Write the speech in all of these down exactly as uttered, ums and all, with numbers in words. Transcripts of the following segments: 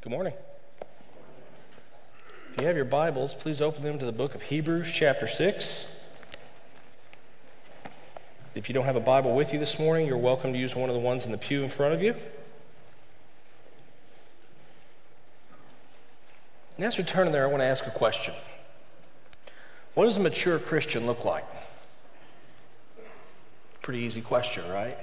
Good morning. If you have your Bibles, please open them to the book of Hebrews chapter six. If you don't have a Bible with you this morning, you're welcome to use one of the ones in the pew in front of you. And as we turn there, I want to ask a question. What does a mature Christian look like? Pretty easy question, right?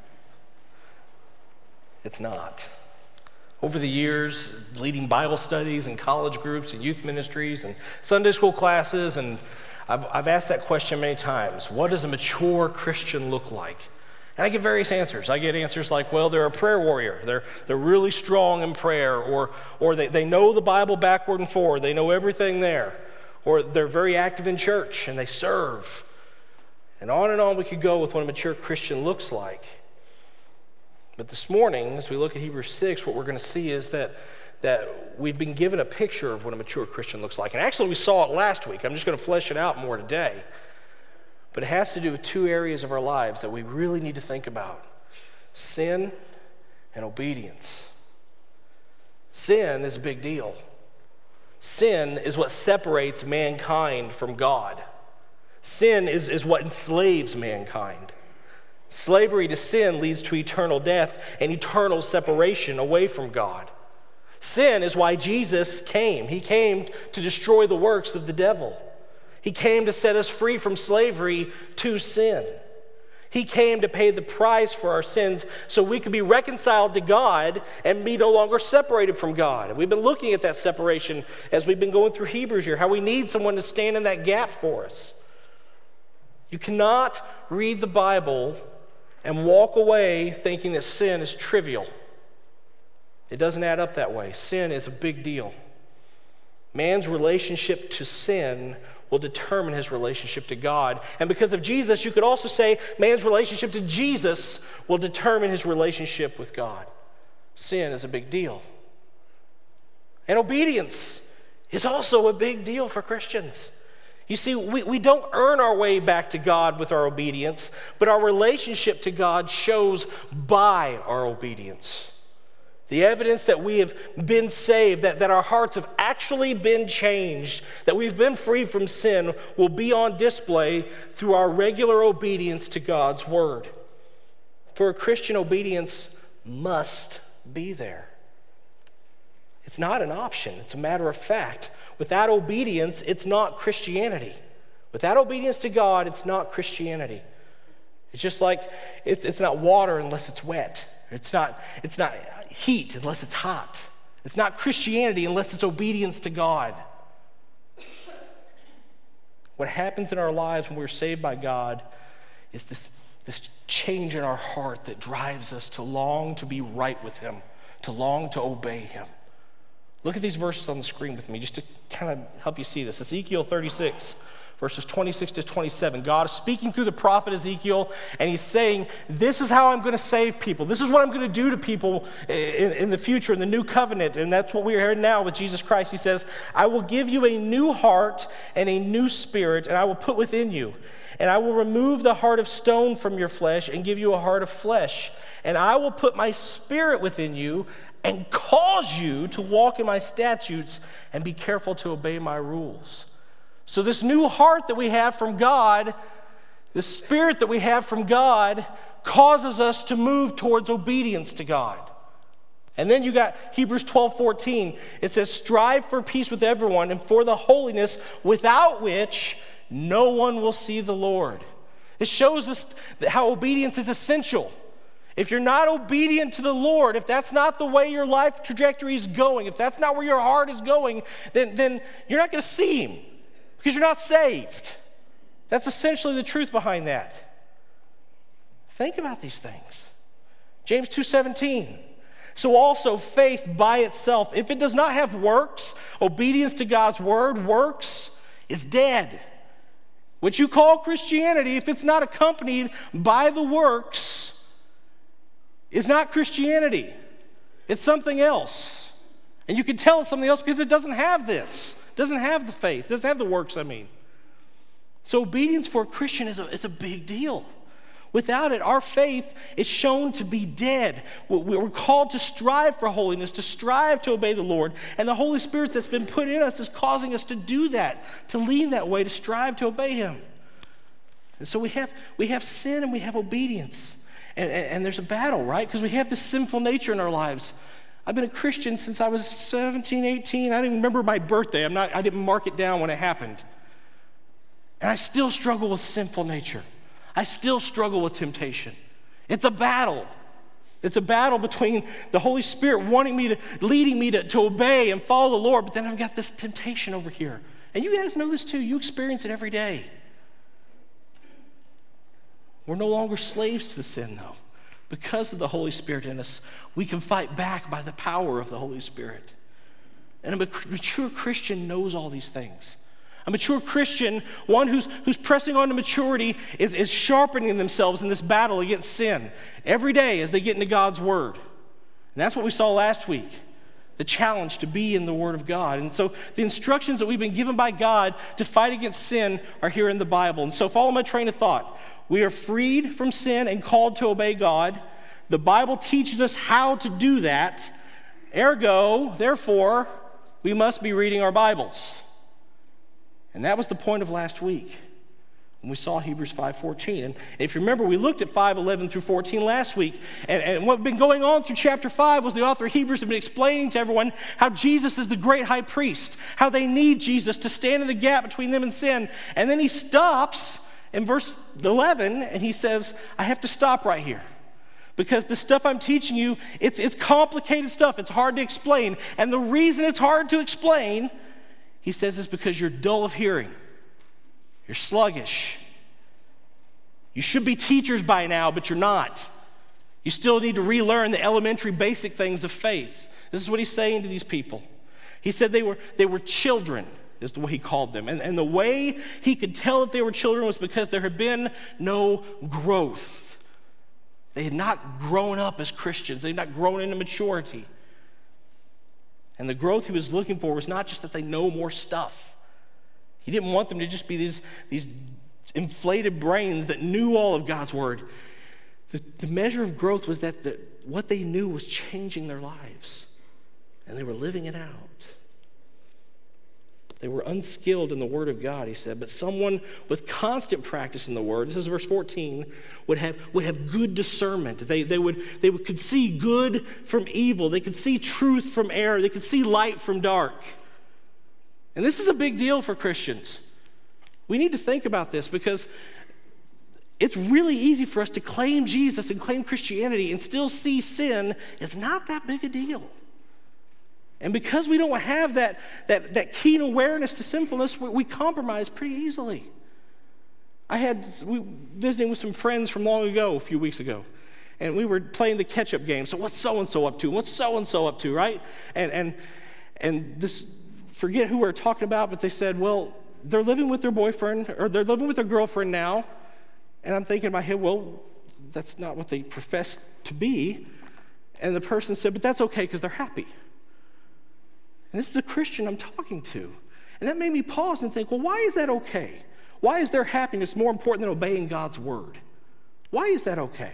It's not. Over the years, leading Bible studies and college groups and youth ministries and Sunday school classes, and I've, I've asked that question many times. What does a mature Christian look like? And I get various answers. I get answers like, well, they're a prayer warrior. They're, they're really strong in prayer, or, or they, they know the Bible backward and forward. They know everything there. Or they're very active in church and they serve. And on and on we could go with what a mature Christian looks like. But this morning, as we look at Hebrews six, what we're going to see is that, that we've been given a picture of what a mature Christian looks like. And actually, we saw it last week. I'm just going to flesh it out more today. But it has to do with two areas of our lives that we really need to think about: sin and obedience. Sin is a big deal. Sin is what separates mankind from God. Sin is, is what enslaves mankind. Slavery to sin leads to eternal death and eternal separation away from God. Sin is why Jesus came. He came to destroy the works of the devil. He came to set us free from slavery to sin. He came to pay the price for our sins so we could be reconciled to God and be no longer separated from God. And we've been looking at that separation as we've been going through Hebrews here, how we need someone to stand in that gap for us. You cannot read the Bible and walk away thinking that sin is trivial. It doesn't add up that way. Sin is a big deal. Man's relationship to sin will determine his relationship to God. And because of Jesus, you could also say man's relationship to Jesus will determine his relationship with God. Sin is a big deal. And obedience is also a big deal for Christians. You see, we, we don't earn our way back to God with our obedience, but our relationship to God shows by our obedience. The evidence that we have been saved, that, that our hearts have actually been changed, that we've been free from sin, will be on display through our regular obedience to God's word. For a Christian, obedience must be there. It's not an option, it's a matter of fact. Without obedience, it's not Christianity. Without obedience to God, it's not Christianity. It's just like it's, it's not water unless it's wet. It's not, it's not heat unless it's hot. It's not Christianity unless it's obedience to God. What happens in our lives when we're saved by God is this, this change in our heart that drives us to long to be right with Him, to long to obey Him. Look at these verses on the screen with me just to kind of help you see this. Ezekiel thirty-six, verses twenty-six to twenty-seven. God is speaking through the prophet Ezekiel, and he's saying, this is how I'm going to save people. This is what I'm going to do to people in, in the future, in the new covenant. And that's what we're hearing now with Jesus Christ. He says, I will give you a new heart and a new spirit, and I will put within you. And I will remove the heart of stone from your flesh and give you a heart of flesh. And I will put my spirit within you and cause you to walk in my statutes and be careful to obey my rules. So this new heart that we have from God, the spirit that we have from God, causes us to move towards obedience to God. And then you got Hebrews twelve fourteen. It says, strive for peace with everyone and for the holiness without which no one will see the Lord. It shows us how obedience is essential. If you're not obedient to the Lord, if that's not the way your life trajectory is going, if that's not where your heart is going, then, then you're not going to see Him because you're not saved. That's essentially the truth behind that. Think about these things. James two seventeen. So also faith by itself, if it does not have works, obedience to God's word, works, is dead. What you call Christianity, if it's not accompanied by the works, is not Christianity. It's something else. And you can tell it's something else because it doesn't have this. It doesn't have the faith. It doesn't have the works, I mean. So obedience for a Christian is a, it's a big deal. Without it, our faith is shown to be dead. We're called to strive for holiness, to strive to obey the Lord. And the Holy Spirit that's been put in us is causing us to do that, to lean that way, to strive to obey him. And so we have, we have sin and we have obedience. And, and, and there's a battle, right? Because we have this sinful nature in our lives. I've been a Christian since I was seventeen, eighteen. I don't even remember my birthday. I'm not, I didn't mark it down when it happened. And I still struggle with sinful nature. I still struggle with temptation. It's a battle. It's a battle between the Holy Spirit wanting me to, leading me to, to obey and follow the Lord, but then I've got this temptation over here. And you guys know this too. You experience it every day. We're no longer slaves to the sin, though. Because of the Holy Spirit in us, we can fight back by the power of the Holy Spirit. And a mature Christian knows all these things. A mature Christian, one who's, who's pressing on to maturity, is, is sharpening themselves in this battle against sin every day as they get into God's Word. And that's what we saw last week, the challenge to be in the Word of God. And so the instructions that we've been given by God to fight against sin are here in the Bible. And so follow my train of thought. We are freed from sin and called to obey God. The Bible teaches us how to do that. Ergo, therefore, we must be reading our Bibles. And that was the point of last week when we saw Hebrews five fourteen. And if you remember, we looked at five eleven through fourteen last week. And, and what had been going on through chapter five was the author of Hebrews had been explaining to everyone how Jesus is the great high priest, how they need Jesus to stand in the gap between them and sin. And then he stops in verse eleven and he says, I have to stop right here. Because the stuff I'm teaching you, it's, it's complicated stuff. It's hard to explain. And the reason it's hard to explain, he says, is because you're dull of hearing. You're sluggish. You should be teachers by now, but you're not. You still need to relearn the elementary basic things of faith. This is what he's saying to these people. He said they were, they were children, is the way he called them. And, and the way he could tell that they were children was because there had been no growth. They had not grown up as Christians. They had not grown into maturity. And the growth he was looking for was not just that they know more stuff. He didn't want them to just be these, these inflated brains that knew all of God's word. The, the measure of growth was that the, what they knew was changing their lives. And they were living it out. They were unskilled in the word of God, he said, but someone with constant practice in the word, this is verse fourteen, would have, would have good discernment. They, they, would, they would, could see good from evil. They could see truth from error. They could see light from dark. And this is a big deal for Christians. We need to think about this because it's really easy for us to claim Jesus and claim Christianity and still see sin as not that big a deal. And because we don't have that, that, that keen awareness to sinfulness, we, we compromise pretty easily. I had, we visiting with some friends from long ago, a few weeks ago, and we were playing the catch-up game. So what's so-and-so up to? What's so-and-so up to, right? And, and, and this, forget who we we're talking about, but they said, well, they're living with their boyfriend, or they're living with their girlfriend now. And I'm thinking in my head, well, that's not what they profess to be. And the person said, but that's okay because they're happy. And this is a Christian I'm talking to. And that made me pause and think, well, why is that okay? Why is their happiness more important than obeying God's word? Why is that okay?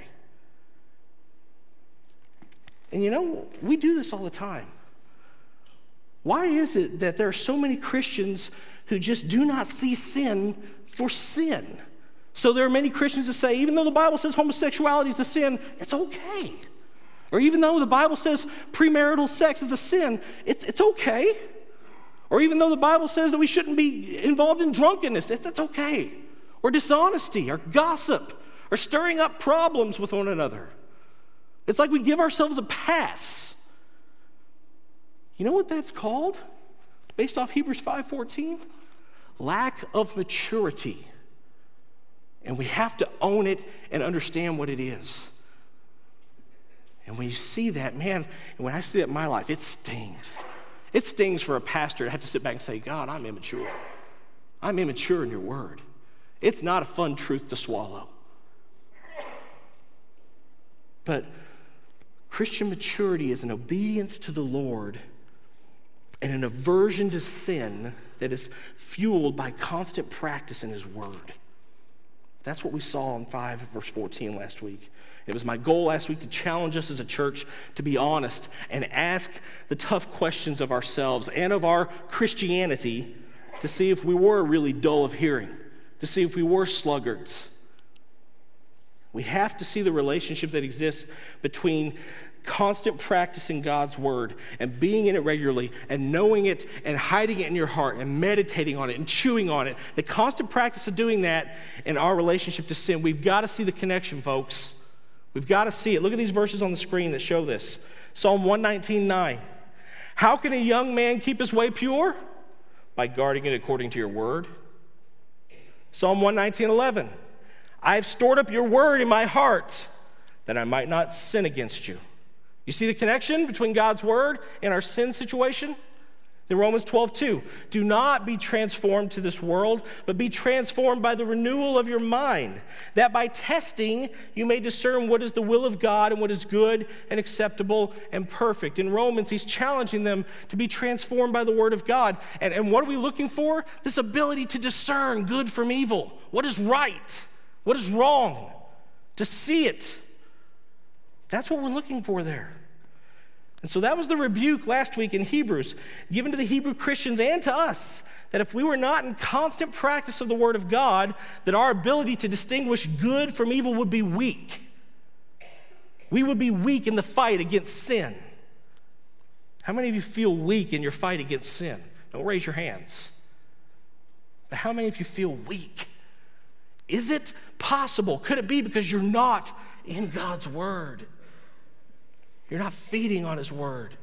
And you know, we do this all the time. Why is it that there are so many Christians who just do not see sin for sin? So there are many Christians that say, even though the Bible says homosexuality is a sin, it's okay. Or even though the Bible says premarital sex is a sin, it's, it's okay. Or even though the Bible says that we shouldn't be involved in drunkenness, it's, it's okay. Or dishonesty, or gossip, or stirring up problems with one another. It's like we give ourselves a pass. You know what that's called? Based off Hebrews five fourteen? Lack of maturity. And we have to own it and understand what it is. And when you see that, man, and when I see that in my life, it stings. It stings for a pastor to have to sit back and say, God, I'm immature. I'm immature in your word. It's not a fun truth to swallow. But Christian maturity is an obedience to the Lord and an aversion to sin that is fueled by constant practice in his word. That's what we saw in five, verse fourteen last week. It was my goal last week to challenge us as a church to be honest and ask the tough questions of ourselves and of our Christianity to see if we were really dull of hearing, to see if we were sluggards. We have to see the relationship that exists between constant practice in God's word and being in it regularly and knowing it and hiding it in your heart and meditating on it and chewing on it. The constant practice of doing that in our relationship to sin, we've got to see the connection, folks. We've got to see it. Look at these verses on the screen that show this. Psalm one nineteen, nine. How can a young man keep his way pure? By guarding it according to your word. Psalm one nineteen, eleven. I have stored up your word in my heart that I might not sin against you. You see the connection between God's word and our sin situation? In Romans twelve, two, do not be transformed to this world, but be transformed by the renewal of your mind, that by testing you may discern what is the will of God and what is good and acceptable and perfect. In Romans, he's challenging them to be transformed by the word of God. And, and what are we looking for? This ability to discern good from evil. What is right? What is wrong? To see it. That's what we're looking for there. And so that was the rebuke last week in Hebrews, given to the Hebrew Christians and to us, that if we were not in constant practice of the Word of God, that our ability to distinguish good from evil would be weak. We would be weak in the fight against sin. How many of you feel weak in your fight against sin? Don't raise your hands. But how many of you feel weak? Is it possible? Could it be because you're not in God's Word? You're not feeding on his word.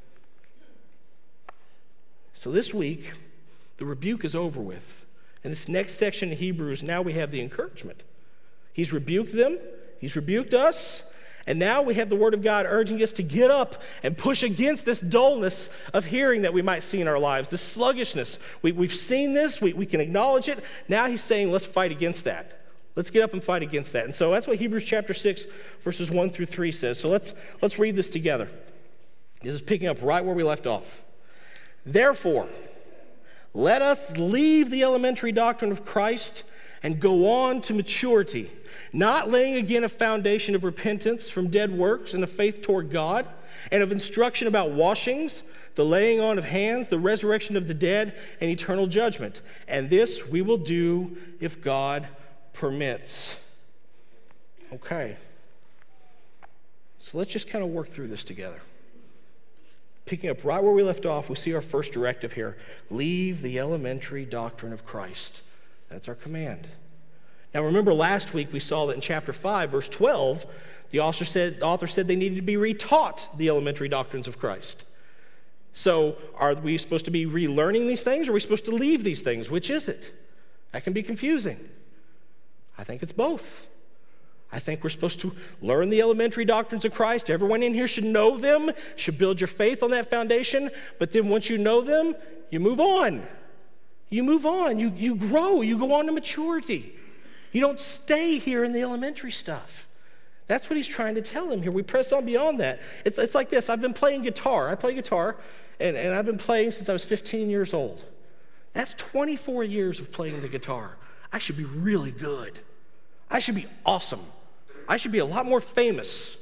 So this week, the rebuke is over with. In this next section in Hebrews, now we have the encouragement. He's rebuked them. He's rebuked us. And now we have the word of God urging us to get up and push against this dullness of hearing that we might see in our lives, this sluggishness. We, we've seen this. We, we can acknowledge it. Now he's saying, let's fight against that. Let's get up and fight against that. And so that's what Hebrews chapter six, verses one through three says. So let's, let's read this together. This is picking up right where we left off. Therefore, let us leave the elementary doctrine of Christ and go on to maturity, not laying again a foundation of repentance from dead works and of faith toward God, and of instruction about washings, the laying on of hands, the resurrection of the dead, and eternal judgment. And this we will do if God permits. Okay. So let's just kind of work through this together. Picking up right where we left off, we see our first directive here. Leave the elementary doctrine of Christ. That's our command. Now remember last week we saw that in chapter five, verse twelve, the author said, the author said they needed to be retaught the elementary doctrines of Christ. So are we supposed to be relearning these things, or are we supposed to leave these things? Which is it? That can be confusing. I think it's both. I think we're supposed to learn the elementary doctrines of Christ. Everyone in here should know them, should build your faith on that foundation. But then once you know them, you move on. You move on. You, you grow. You go on to maturity. You don't stay here in the elementary stuff. That's what he's trying to tell them here. We press on beyond that. It's, it's like this. I've been playing guitar. I play guitar, and, and I've been playing since I was fifteen years old. That's twenty-four years of playing the guitar. I should be really good. I should be awesome. I should be a lot more famous.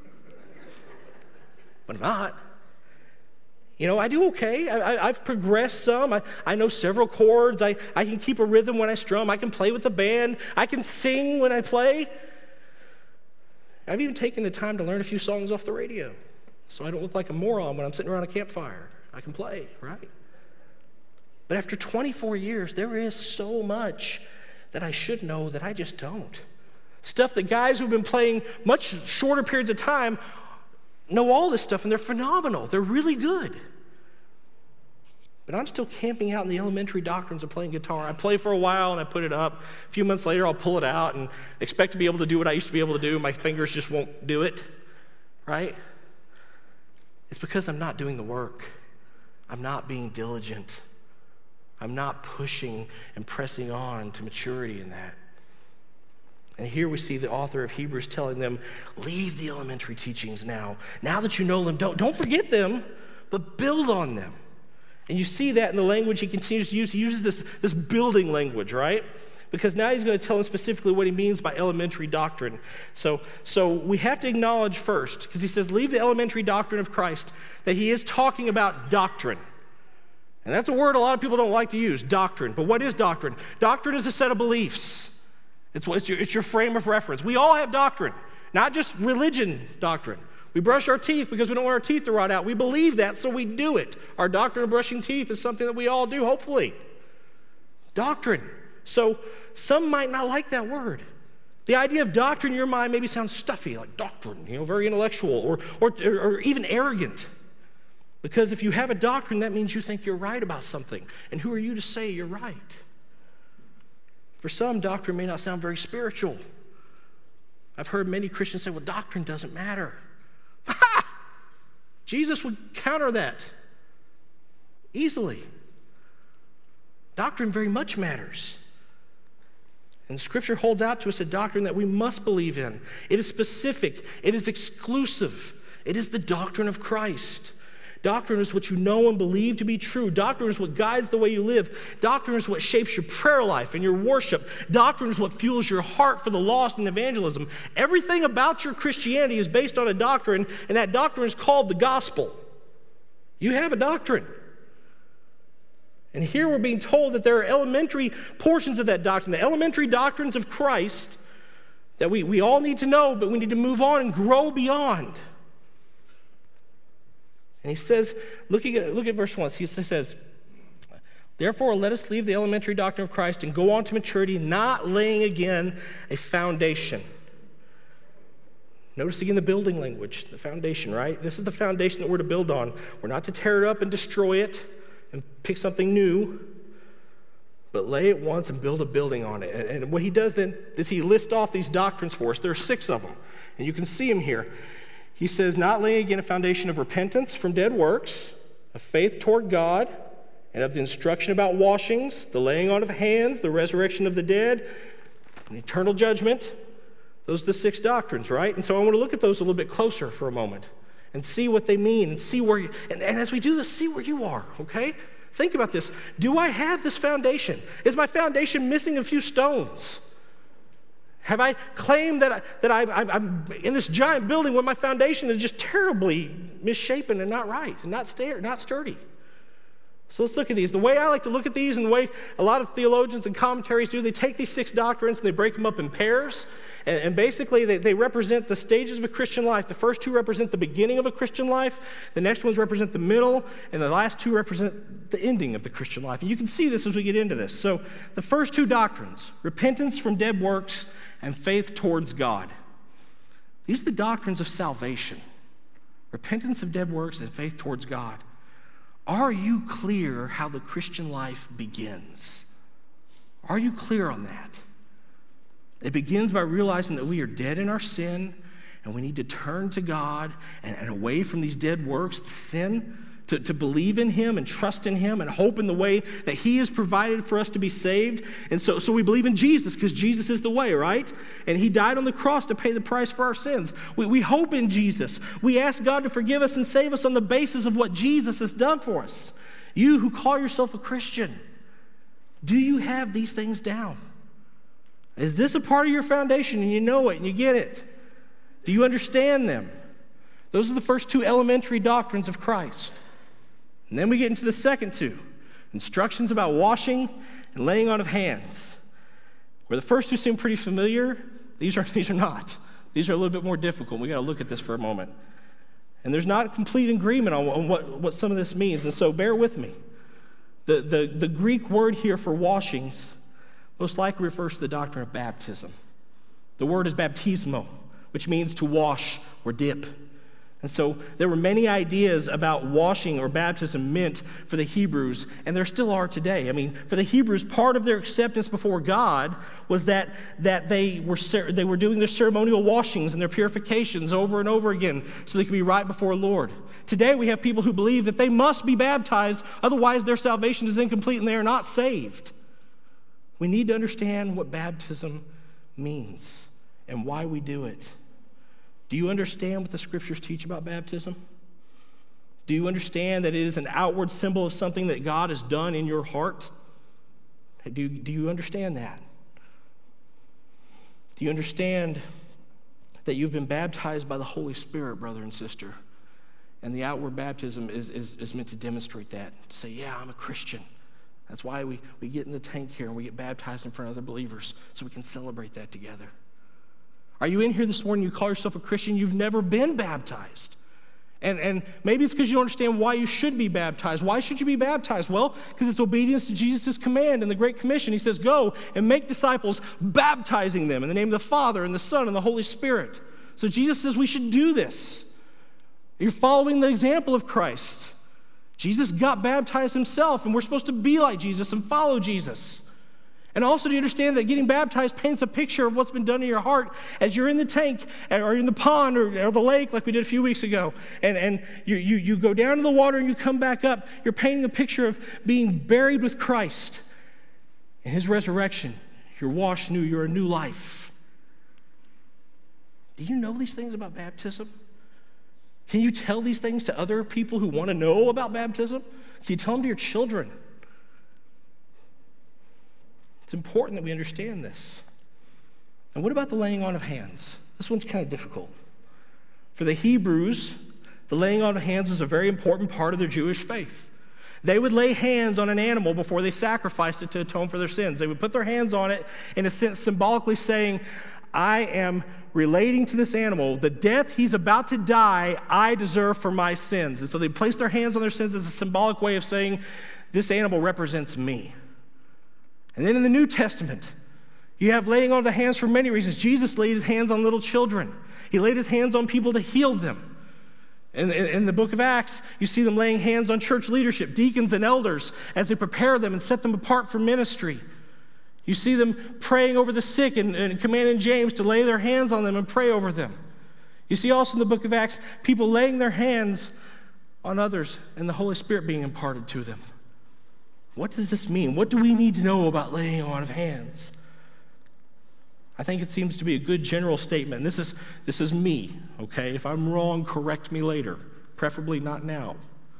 But I'm not. You know, I do okay. I, I, I've progressed some. I, I know several chords. I, I can keep a rhythm when I strum. I can play with the band. I can sing when I play. I've even taken the time to learn a few songs off the radio so I don't look like a moron when I'm sitting around a campfire. I can play, right? But after twenty-four years, there is so much that I should know that I just don't. Stuff that guys who've been playing much shorter periods of time know all this stuff, and they're phenomenal. They're really good. But I'm still camping out in the elementary doctrines of playing guitar. I play for a while, and I put it up. A few months later, I'll pull it out and expect to be able to do what I used to be able to do. My fingers just won't do it, right? It's because I'm not doing the work. I'm not being diligent. I'm not pushing and pressing on to maturity in that. And here we see the author of Hebrews telling them, leave the elementary teachings now. Now that you know them, don't, don't forget them, but build on them. And you see that in the language he continues to use. He uses this, this building language, right? because now he's going to tell them specifically what he means by elementary doctrine. So, so we have to acknowledge first, because he says, leave the elementary doctrine of Christ, that he is talking about doctrine. And that's a word a lot of people don't like to use, doctrine. But what is doctrine? Doctrine is a set of beliefs. It's, it's, your, it's your frame of reference. We all have doctrine, not just religion doctrine. We brush our teeth because we don't want our teeth to rot out. We believe that, so we do it. Our doctrine of brushing teeth is something that we all do, hopefully. Doctrine. So some might not like that word. The idea of doctrine in your mind maybe sounds stuffy, like doctrine, you know, very intellectual or, or, or even arrogant. Because if you have a doctrine, that means you think you're right about something. And who are you to say you're right? For some, doctrine may not sound very spiritual. I've heard many Christians say, well, doctrine doesn't matter. Jesus would counter that easily. Doctrine very much matters. And Scripture holds out to us a doctrine that we must believe in. It is specific. It is exclusive. It is the doctrine of Christ. Doctrine is what you know and believe to be true. Doctrine is what guides the way you live. Doctrine is what shapes your prayer life and your worship. Doctrine is what fuels your heart for the lost and evangelism. Everything about your Christianity is based on a doctrine, and that doctrine is called the gospel. You have a doctrine. And here we're being told that there are elementary portions of that doctrine, the elementary doctrines of Christ that we, we all need to know, but we need to move on and grow beyond. And he says, looking at, look at verse one, he says, therefore let us leave the elementary doctrine of Christ and go on to maturity, not laying again a foundation. Notice again the building language, the foundation, right? This is the foundation that we're to build on. We're not to tear it up and destroy it and pick something new, but lay it once and build a building on it. And, and what he does then is he lists off these doctrines for us. There are six of them, and you can see them here. He says, not laying again a foundation of repentance from dead works, of faith toward God, and of the instruction about washings, the laying on of hands, the resurrection of the dead, and eternal judgment. Those are the six doctrines, right? And so I want to look at those a little bit closer for a moment and see what they mean and see where you, and, and as we do this, see where you are, okay? Think about this. Do I have this foundation? Is my foundation missing a few stones? Have I claimed that, I, that I, I'm in this giant building when my foundation is just terribly misshapen and not right and not, sta- not sturdy? So let's look at these. The way I like to look at these and the way a lot of theologians and commentaries do, they take these six doctrines and they break them up in pairs. And, and basically, they, they represent the stages of a Christian life. The first two represent the beginning of a Christian life. The next ones represent the middle. And the last two represent the ending of the Christian life. And you can see this as we get into this. So the first two doctrines, repentance from dead works and faith towards God. These are the doctrines of salvation. Repentance of dead works and faith towards God. Are you clear how the Christian life begins? Are you clear on that? It begins by realizing that we are dead in our sin and we need to turn to God and, and away from these dead works, the sin, to, to believe in Him and trust in Him and hope in the way that He has provided for us to be saved. And so, so we believe in Jesus because Jesus is the way, right? And He died on the cross to pay the price for our sins. We, we hope in Jesus. We ask God to forgive us and save us on the basis of what Jesus has done for us. You who call yourself a Christian, do you have these things down? Is this a part of your foundation and you know it and you get it? Do you understand them? Those are the first two elementary doctrines of Christ. And then we get into the second two, instructions about washing and laying on of hands. Where the first two seem pretty familiar, these are, these are not. These are a little bit more difficult. We got to look at this for a moment. And there's not complete agreement on, on what, what some of this means, and so bear with me. The, the, the Greek word here for washings most likely refers to the doctrine of baptism. The word is baptismo, which means to wash or dip. And so there were many ideas about washing or baptism meant for the Hebrews, and there still are today. I mean, for the Hebrews, part of their acceptance before God was that, that they were they were doing their ceremonial washings and their purifications over and over again so they could be right before the Lord. Today we have people who believe that they must be baptized, otherwise their salvation is incomplete and they are not saved. We need to understand what baptism means and why we do it. Do you understand what the Scriptures teach about baptism? Do you understand that it is an outward symbol of something that God has done in your heart? Do you, do you understand that? Do you understand that you've been baptized by the Holy Spirit, brother and sister? And the outward baptism is, is, is meant to demonstrate that, to say, yeah, I'm a Christian. That's why we, we get in the tank here and we get baptized in front of other believers, so we can celebrate that together. Are you in here this morning, you call yourself a Christian, you've never been baptized? And, and maybe it's because you don't understand why you should be baptized. Why should you be baptized? Well, because it's obedience to Jesus' command in the Great Commission. He says, go and make disciples, baptizing them in the name of the Father and the Son and the Holy Spirit. So Jesus says we should do this. You're following the example of Christ. Jesus got baptized himself, and we're supposed to be like Jesus and follow Jesus. And also, do you understand that getting baptized paints a picture of what's been done in your heart as you're in the tank or in the pond or, or the lake like we did a few weeks ago, and, and you, you, you go down to the water and you come back up. You're painting a picture of being buried with Christ. In his resurrection, you're washed new, you're a new life. Do you know these things about baptism? Can you tell these things to other people who want to know about baptism? Can you tell them to your children? It's important that we understand this. And what about the laying on of hands? This one's kind of difficult. For the Hebrews, the laying on of hands was a very important part of their Jewish faith. They would lay hands on an animal before they sacrificed it to atone for their sins. They would put their hands on it, in a sense, symbolically saying, I am relating to this animal. The death he's about to die, I deserve for my sins. And so they place their hands on their sins as a symbolic way of saying, this animal represents me. And then in the New Testament, you have laying on the hands for many reasons. Jesus laid his hands on little children. He laid his hands on people to heal them. In, in, in the book of Acts, you see them laying hands on church leadership, deacons and elders, as they prepare them and set them apart for ministry. You see them praying over the sick and, and commanding James to lay their hands on them and pray over them. You see also in the book of Acts, people laying their hands on others and the Holy Spirit being imparted to them. What does this mean? What do we need to know about laying on of hands? I think it seems to be a good general statement. This is, this is me, okay? If I'm wrong, correct me later, preferably not now.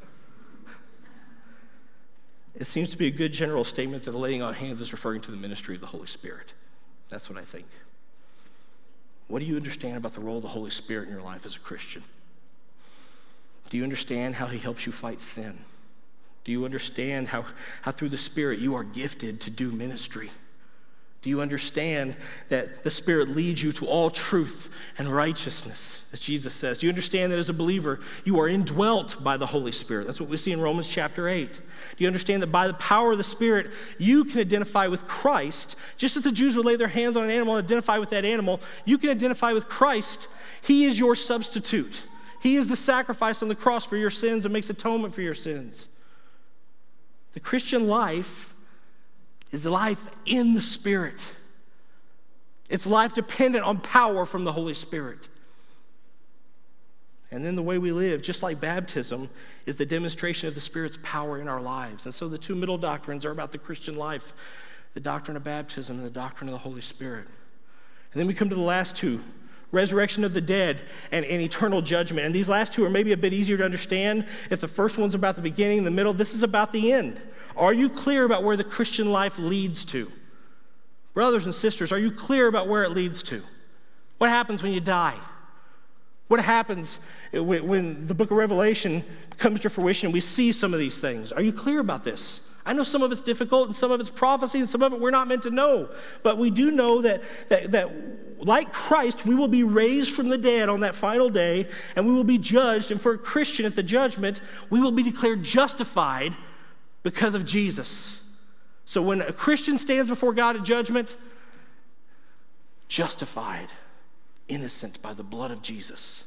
It seems to be a good general statement that the laying on of hands is referring to the ministry of the Holy Spirit. That's what I think. What do you understand about the role of the Holy Spirit in your life as a Christian? Do you understand how he helps you fight sin? Do you understand how, how through the Spirit you are gifted to do ministry? Do you understand that the Spirit leads you to all truth and righteousness, as Jesus says? Do you understand that as a believer, you are indwelt by the Holy Spirit? That's what we see in Romans chapter eight. Do you understand that by the power of the Spirit, you can identify with Christ? Just as the Jews would lay their hands on an animal and identify with that animal, you can identify with Christ. He is your substitute. He is the sacrifice on the cross for your sins and makes atonement for your sins. The Christian life is life in the Spirit. It's life dependent on power from the Holy Spirit. And then the way we live, just like baptism, is the demonstration of the Spirit's power in our lives. And so the two middle doctrines are about the Christian life, the doctrine of baptism and the doctrine of the Holy Spirit. And then we come to the last two, resurrection of the dead and, and eternal judgment. And these last two are maybe a bit easier to understand. If the first one's about the beginning, the middle, this is about the end. Are you clear about where the Christian life leads to? Brothers and sisters, are you clear about where it leads to? What happens when you die? What happens when, when the book of Revelation comes to fruition and we see some of these things? Are you clear about this? I know some of it's difficult and some of it's prophecy and some of it we're not meant to know. But we do know that, that, that like Christ, we will be raised from the dead on that final day and we will be judged. And for a Christian at the judgment, we will be declared justified because of Jesus. So when a Christian stands before God at judgment, justified, innocent by the blood of Jesus.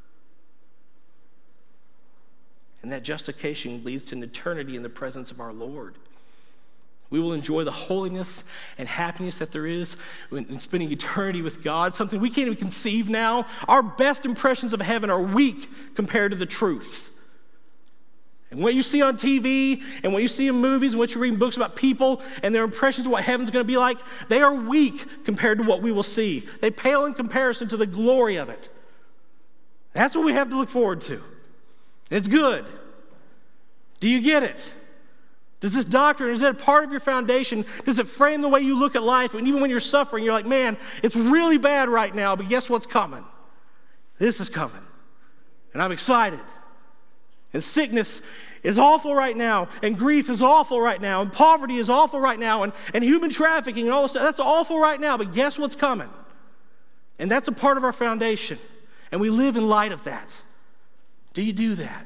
And that justification leads to an eternity in the presence of our Lord. We will enjoy the holiness and happiness that there is in spending eternity with God, something we can't even conceive now. Our best impressions of heaven are weak compared to the truth. And what you see on T V and what you see in movies and what you read in books about people and their impressions of what heaven's going to be like, they are weak compared to what we will see. They pale in comparison to the glory of it. That's what we have to look forward to. It's good. Do you get it? Does this doctrine, is it a part of your foundation? Does it frame the way you look at life? And even when you're suffering, you're like, man, it's really bad right now, but guess what's coming? This is coming. And I'm excited. And sickness is awful right now, and grief is awful right now, and poverty is awful right now, and, and human trafficking and all this stuff, that's awful right now, but guess what's coming? And that's a part of our foundation. And we live in light of that. Do you do that?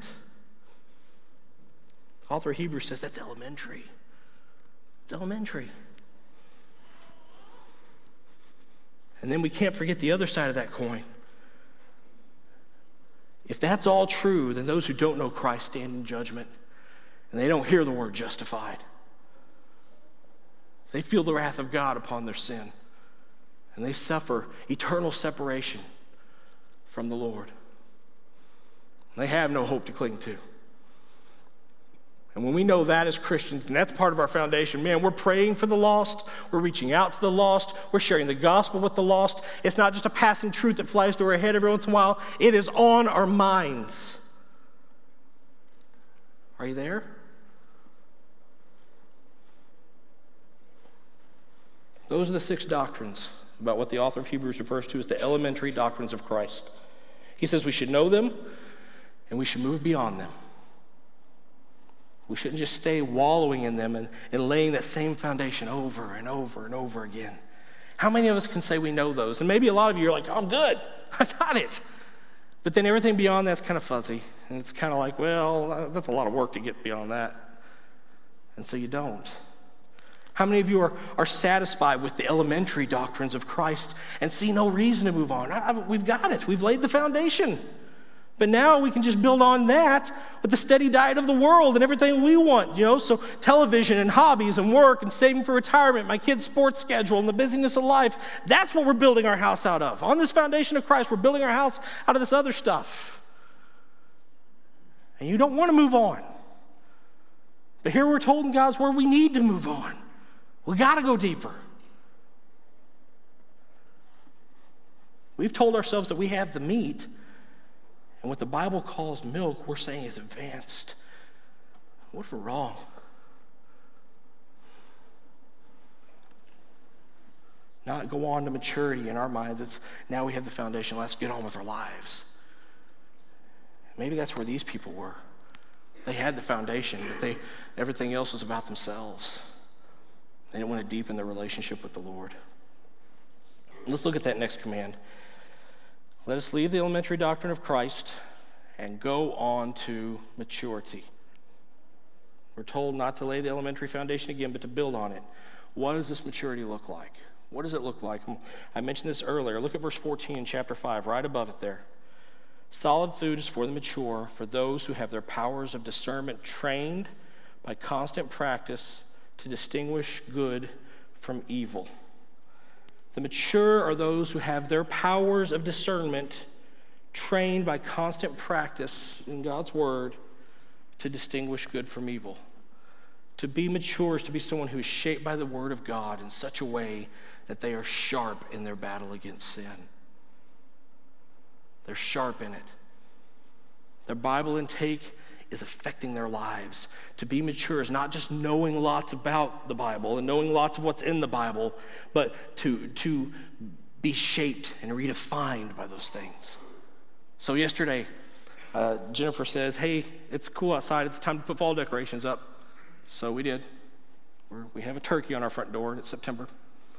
The author of Hebrews says that's elementary. It's elementary. And then we can't forget the other side of that coin. If that's all true, then those who don't know Christ stand in judgment, and they don't hear the word justified. They feel the wrath of God upon their sin, and they suffer eternal separation from the Lord. They have no hope to cling to. And when we know that as Christians, and that's part of our foundation, man, we're praying for the lost, we're reaching out to the lost, we're sharing the gospel with the lost. It's not just a passing truth that flies through our head every once in a while. It is on our minds. Are you there? Those are the six doctrines about what the author of Hebrews refers to as the elementary doctrines of Christ. He says we should know them, and we should move beyond them. We shouldn't just stay wallowing in them and, and laying that same foundation over and over and over again. How many of us can say we know those? And maybe a lot of you are like, oh, I'm good. I got it. But then everything beyond that's kind of fuzzy. And it's kind of like, well, that's a lot of work to get beyond that. And so you don't. How many of you are, are satisfied with the elementary doctrines of Christ and see no reason to move on? I, I, we've got it. We've laid the foundation. But now we can just build on that with the steady diet of the world and everything we want, you know? So television and hobbies and work and saving for retirement, my kids' sports schedule and the busyness of life. That's what we're building our house out of. On this foundation of Christ, we're building our house out of this other stuff. And you don't want to move on. But here we're told in God's word we need to move on. We got to go deeper. We've told ourselves that we have the meat. And what the Bible calls milk, we're saying is advanced. What if we're wrong? Not go on to maturity in our minds. It's now we have the foundation. Let's get on with our lives. Maybe that's where these people were. They had the foundation, but they everything else was about themselves. They didn't want to deepen their relationship with the Lord. Let's look at that next command. Let us leave the elementary doctrine of Christ and go on to maturity. We're told not to lay the elementary foundation again, but to build on it. What does this maturity look like? What does it look like? I mentioned this earlier. Look at verse fourteen in chapter five, right above it there. Solid food is for the mature, for those who have their powers of discernment trained by constant practice to distinguish good from evil. The mature are those who have their powers of discernment trained by constant practice in God's word to distinguish good from evil. To be mature is to be someone who is shaped by the word of God in such a way that they are sharp in their battle against sin. They're sharp in it. Their Bible intake is affecting their lives. To be mature is not just knowing lots about the Bible and knowing lots of what's in the Bible, but to, to be shaped and redefined by those things. So yesterday, uh, Jennifer says, hey, it's cool outside. It's time to put fall decorations up. So we did. We're, we have a turkey on our front door, and it's September.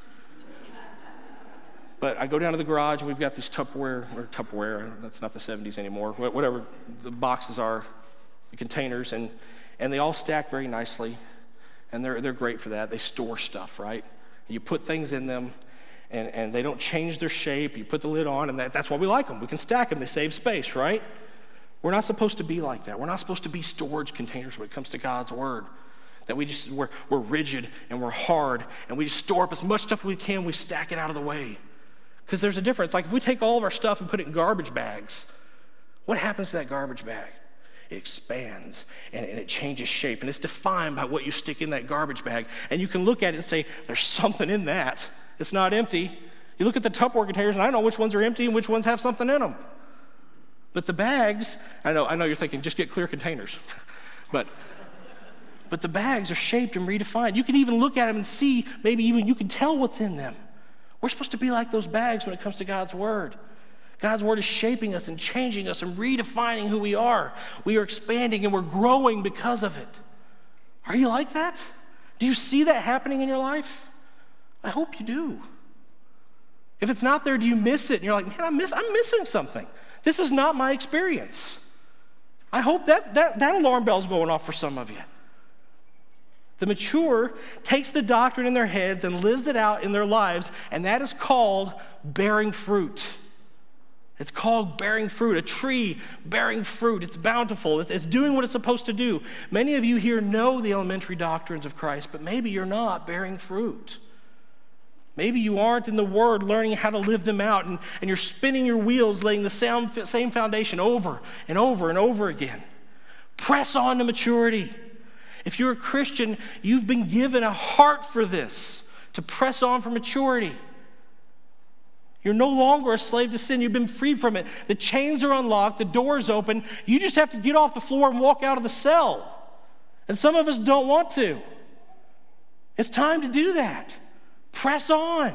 But I go down to the garage, and we've got these Tupperware, or Tupperware, that's not the seventies anymore, whatever the boxes are, the containers, and, and they all stack very nicely, and they're they're great for that. They store stuff, right? You put things in them, and, and they don't change their shape. You put the lid on, and that, that's why we like them. We can stack them. They save space, right? We're not supposed to be like that. We're not supposed to be storage containers when it comes to God's word, that we just, we're, we're rigid, and we're hard, and we just store up as much stuff as we can. We stack it out of the way. Because there's a difference. Like if we take all of our stuff and put it in garbage bags, what happens to that garbage bag? It expands and, and it changes shape, and it's defined by what you stick in that garbage bag. And you can look at it and say, there's something in that. It's not empty. You look at the Tupperware containers, and I know which ones are empty and which ones have something in them. But the bags, I know, I know you're thinking, just get clear containers. but but the bags are shaped and redefined. You can even look at them and see, maybe even you can tell what's in them. We're supposed to be like those bags when it comes to God's word. God's word is shaping us and changing us and redefining who we are. We are expanding and we're growing because of it. Are you like that? Do you see that happening in your life? I hope you do. If it's not there, do you miss it? And you're like, man, I miss, I'm missing something. This is not my experience. I hope that, that, that alarm bell's going off for some of you. The mature takes the doctrine in their heads and lives it out in their lives, and that is called bearing fruit. It's called bearing fruit, a tree bearing fruit. It's bountiful. It's doing what it's supposed to do. Many of you here know the elementary doctrines of Christ, but maybe you're not bearing fruit. Maybe you aren't in the Word learning how to live them out, and, and you're spinning your wheels, laying the same, same foundation over and over and over again. Press on to maturity. If you're a Christian, you've been given a heart for this, to press on for maturity. You're no longer a slave to sin. You've been freed from it. The chains are unlocked. The door is open. You just have to get off the floor and walk out of the cell. And some of us don't want to. It's time to do that. Press on.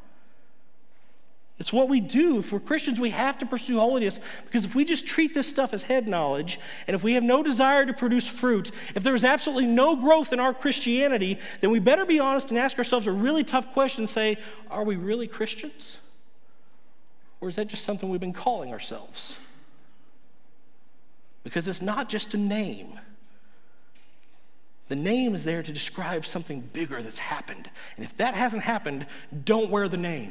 It's what we do. If we're Christians, we have to pursue holiness, because if we just treat this stuff as head knowledge, and if we have no desire to produce fruit, if there is absolutely no growth in our Christianity, then we better be honest and ask ourselves a really tough question and say, are we really Christians? Or is that just something we've been calling ourselves? Because it's not just a name. The name is there to describe something bigger that's happened. And if that hasn't happened, don't wear the name.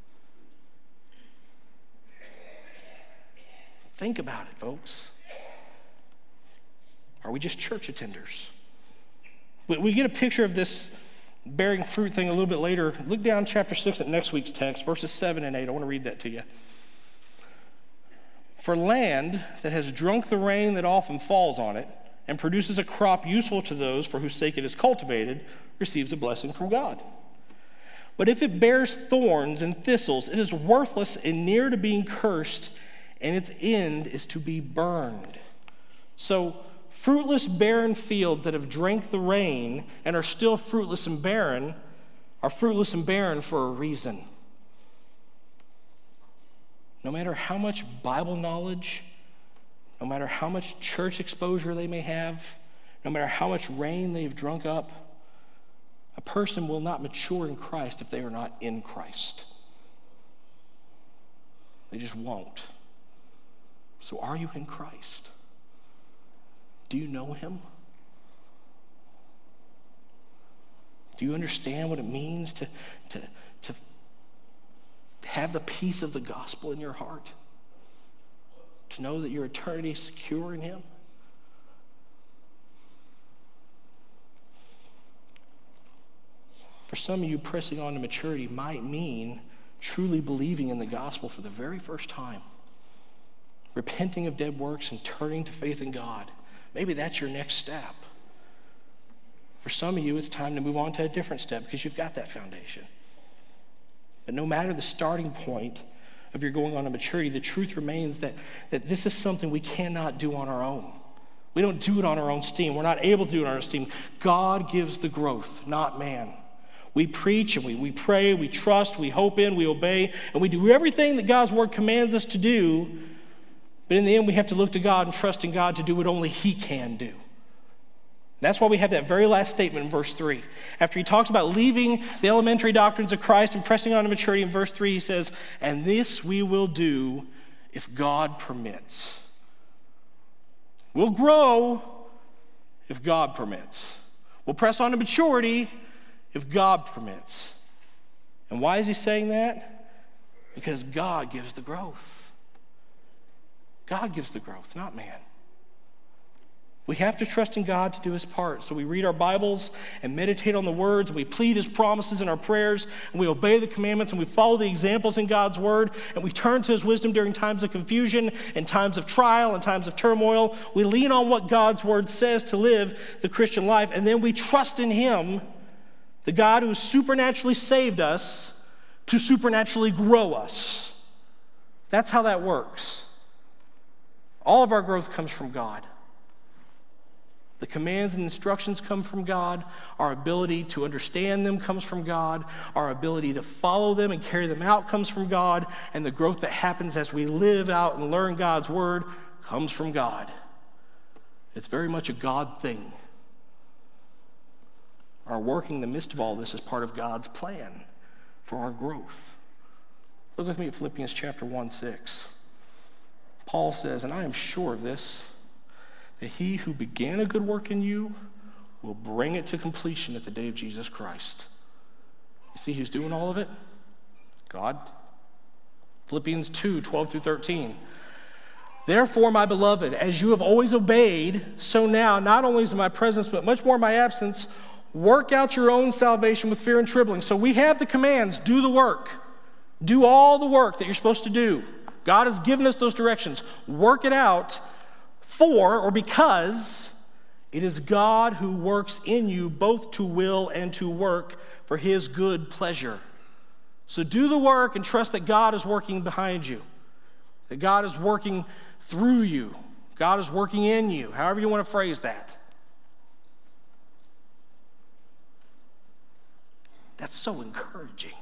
Think about it, folks. Are we just church attenders? We, we get a picture of this bearing fruit thing a little bit later. Look down chapter six at next week's text, verses seven and eight. I want to read that to you. For land that has drunk the rain that often falls on it and produces a crop useful to those for whose sake it is cultivated receives a blessing from God. But if it bears thorns and thistles, it is worthless and near to being cursed, and its end is to be burned. So fruitless, barren fields that have drank the rain and are still fruitless and barren are fruitless and barren for a reason. No matter how much Bible knowledge, no matter how much church exposure they may have, no matter how much rain they've drunk up, a person will not mature in Christ if they are not in Christ. They just won't. So are you in Christ? Do you know him? Do you understand what it means to, to, to have the peace of the gospel in your heart? To know that your eternity is secure in him? For some of you, pressing on to maturity might mean truly believing in the gospel for the very first time. Repenting of dead works and turning to faith in God. Maybe that's your next step. For some of you, it's time to move on to a different step because you've got that foundation. But no matter the starting point of your going on to maturity, the truth remains that, that this is something we cannot do on our own. We don't do it on our own steam. We're not able to do it on our own steam. God gives the growth, not man. We preach and we, we pray, we trust, we hope in, we obey, and we do everything that God's word commands us to do. But in the end, we have to look to God and trust in God to do what only he can do. That's why we have that very last statement in verse three. After he talks about leaving the elementary doctrines of Christ and pressing on to maturity, in verse three he says, and this we will do if God permits. We'll grow if God permits. We'll press on to maturity if God permits. And why is he saying that? Because God gives the growth. God gives the growth, not man. We have to trust in God to do his part. So we read our Bibles and meditate on the words, and we plead his promises in our prayers, and we obey the commandments, and we follow the examples in God's word, and we turn to his wisdom during times of confusion and times of trial and times of turmoil. We lean on what God's word says to live the Christian life, and then we trust in him, the God who supernaturally saved us, to supernaturally grow us. That's how that works. All of our growth comes from God. The commands and instructions come from God. Our ability to understand them comes from God. Our ability to follow them and carry them out comes from God. And the growth that happens as we live out and learn God's word comes from God. It's very much a God thing. Our working in the midst of all this is part of God's plan for our growth. Look with me at Philippians chapter one, six. Paul says, and I am sure of this, that he who began a good work in you will bring it to completion at the day of Jesus Christ. You see who's doing all of it? God. Philippians two, twelve through thirteen. Therefore, my beloved, as you have always obeyed, so now, not only is in my presence, but much more in my absence, work out your own salvation with fear and trembling. So we have the commands, do the work. Do all the work that you're supposed to do. God has given us those directions. Work it out. For, or because, it is God who works in you both to will and to work for his good pleasure. So do the work and trust that God is working behind you, that God is working through you, God is working in you, however you want to phrase that. That's so encouraging.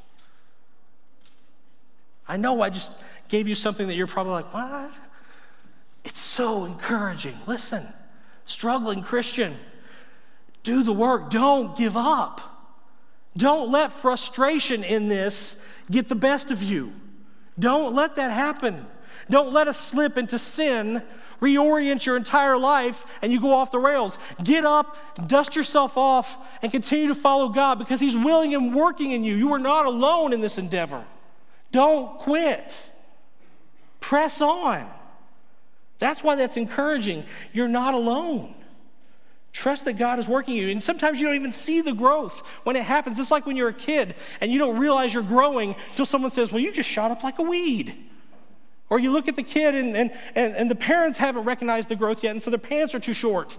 I know I just gave you something that you're probably like, what? It's so encouraging. Listen, struggling Christian, do the work. Don't give up. Don't let frustration in this get the best of you. Don't let that happen. Don't let us slip into sin, reorient your entire life, and you go off the rails. Get up, dust yourself off, and continue to follow God because he's willing and working in you. You are not alone in this endeavor. Don't quit. Press on. That's why that's encouraging. You're not alone. Trust that God is working in you. And sometimes you don't even see the growth when it happens. It's like when you're a kid and you don't realize you're growing until someone says, well, you just shot up like a weed. Or you look at the kid and, and, and, and the parents haven't recognized the growth yet, and so their pants are too short.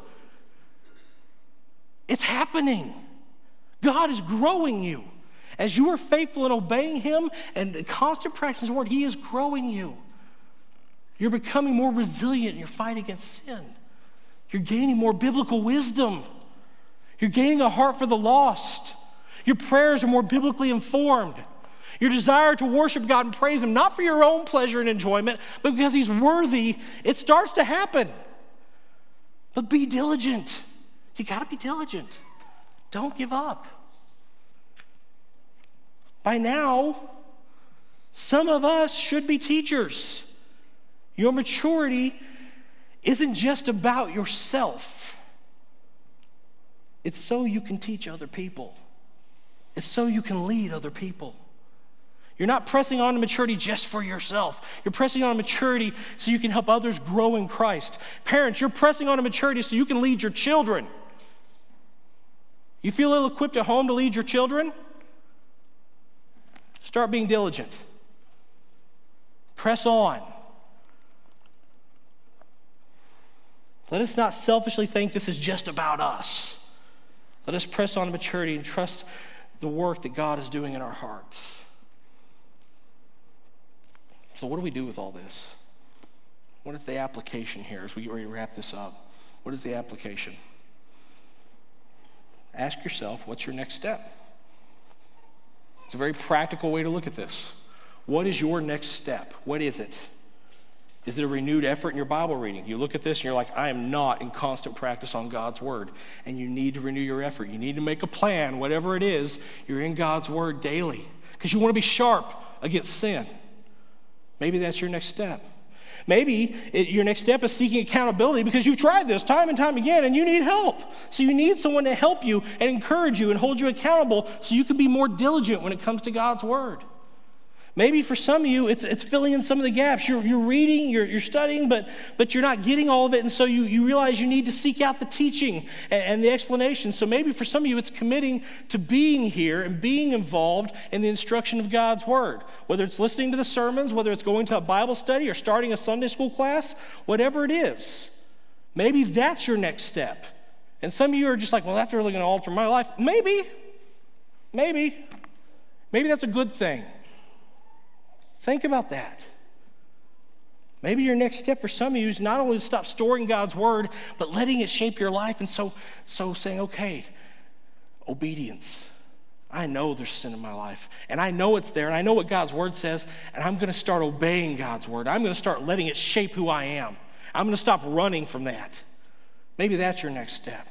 It's happening. God is growing you. As you are faithful in obeying him and constant practice of his word, he is growing you. You're becoming more resilient in your fight against sin. You're gaining more biblical wisdom. You're gaining a heart for the lost. Your prayers are more biblically informed. Your desire to worship God and praise him, not for your own pleasure and enjoyment, but because he's worthy, it starts to happen. But be diligent. You got to be diligent. Don't give up. By now, some of us should be teachers. Your maturity isn't just about yourself. It's so you can teach other people. It's so you can lead other people. You're not pressing on to maturity just for yourself. You're pressing on to maturity so you can help others grow in Christ. Parents, you're pressing on to maturity so you can lead your children. You feel ill-equipped at home to lead your children? Start being diligent. Press on. Let us not selfishly think this is just about us. Let us press on to maturity and trust the work that God is doing in our hearts. So what do we do with all this? What is the application here as we get ready to wrap this up? What is the application? Ask yourself, what's your next step? It's a very practical way to look at this. What is your next step? What is it? Is it a renewed effort in your Bible reading? You look at this and you're like, I am not in constant practice on God's word. And you need to renew your effort. You need to make a plan, whatever it is, you're in God's word daily. Because you want to be sharp against sin. Maybe that's your next step. Maybe it, your next step is seeking accountability because you've tried this time and time again and you need help. So you need someone to help you and encourage you and hold you accountable so you can be more diligent when it comes to God's word. Maybe for some of you, it's it's filling in some of the gaps. You're, you're reading, you're, you're studying, but, but you're not getting all of it, and so you, you realize you need to seek out the teaching and, and the explanation. So maybe for some of you, it's committing to being here and being involved in the instruction of God's word. Whether it's listening to the sermons, whether it's going to a Bible study or starting a Sunday school class, whatever it is. Maybe that's your next step. And some of you are just like, well, that's really going to alter my life. Maybe. Maybe. Maybe that's a good thing. Think about that. Maybe your next step for some of you is not only to stop storing God's word, but letting it shape your life. And so, so saying, okay, obedience. I know there's sin in my life, and I know it's there, and I know what God's word says, and I'm going to start obeying God's word. I'm going to start letting it shape who I am. I'm going to stop running from that. Maybe that's your next step.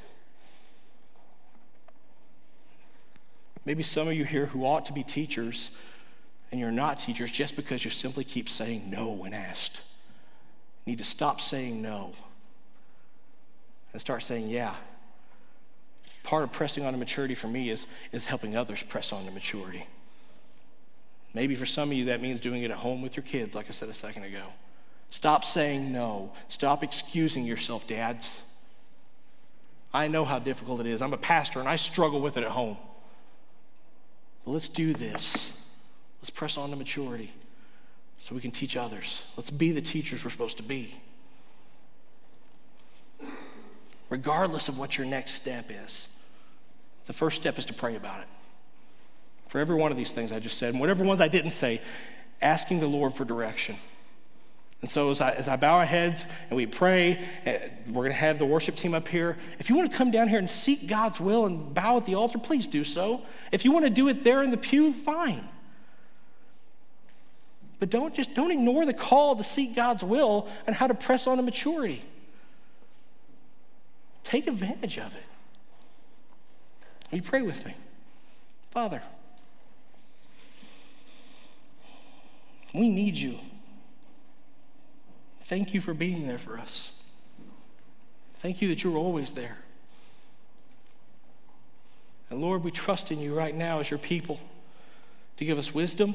Maybe some of you here who ought to be teachers, and you're not teachers just because you simply keep saying no when asked. You need to stop saying no and start saying yeah. Part of pressing on to maturity for me is, is helping others press on to maturity. Maybe for some of you that means doing it at home with your kids, like I said a second ago. Stop saying no. Stop excusing yourself, dads. I know how difficult it is. I'm a pastor and I struggle with it at home. But let's do this. Let's press on to maturity so we can teach others. Let's be the teachers we're supposed to be. Regardless of what your next step is, the first step is to pray about it. For every one of these things I just said, and whatever ones I didn't say, asking the Lord for direction. And so as I, as I bow our heads and we pray, we're going to have the worship team up here. If you want to come down here and seek God's will and bow at the altar, please do so. If you want to do it there in the pew, fine. But don't just don't ignore the call to seek God's will and how to press on to maturity. Take advantage of it. Will you pray with me? Father, we need you. Thank you for being there for us. Thank you that you're always there. And Lord, we trust in you right now as your people to give us wisdom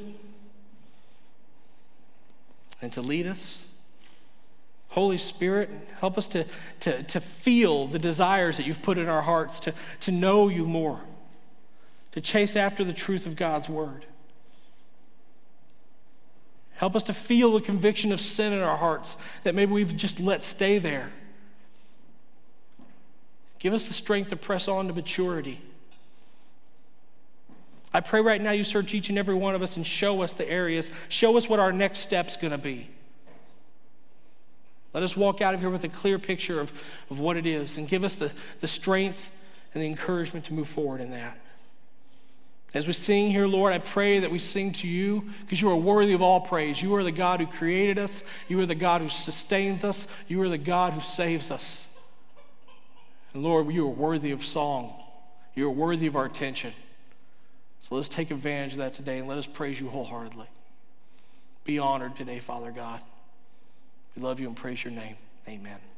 and to lead us. Holy Spirit, help us to, to, to feel the desires that you've put in our hearts, to, to know you more, to chase after the truth of God's word. Help us to feel the conviction of sin in our hearts that maybe we've just let stay there. Give us the strength to press on to maturity. I pray right now you search each and every one of us and show us the areas. Show us what our next step's going to be. Let us walk out of here with a clear picture of, of what it is and give us the, the strength and the encouragement to move forward in that. As we sing here, Lord, I pray that we sing to you because you are worthy of all praise. You are the God who created us. You are the God who sustains us. You are the God who saves us. And Lord, you are worthy of song. You are worthy of our attention. So let's take advantage of that today and let us praise you wholeheartedly. Be honored today, Father God. We love you and praise your name. Amen.